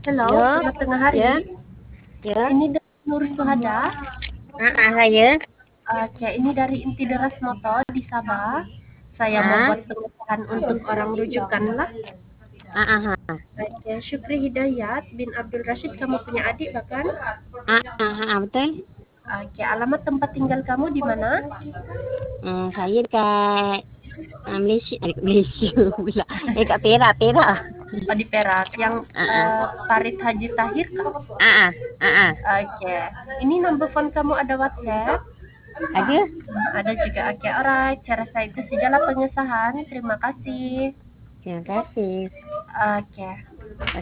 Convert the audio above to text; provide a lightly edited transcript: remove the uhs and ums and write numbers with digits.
Halo, Halo, selamat tengah hari. ya, ya, Ini dari Nur Suhada. saya, Oke, ini dari Inti Deras Noto di Sabah. Saya mau ah, buat pengesahan untuk orang rujukan lah. ah, ah, Oke, Syukri Hidayat bin Abdul Rashid, kamu punya adik bahkan? betul. Oke, alamat tempat tinggal kamu di mana? Saya dekat Malaysia, Malaysia pula. Dekat Perak, Perak. Oh, di Perak. Yang Ah, Farid Haji Tahir kah? ah, Oke, ini number phone kamu ada WhatsApp? ada. Ada juga. Oke, alright. Cara saya itu sajalah pengesahan. Terima kasih. Terima kasih. Oke.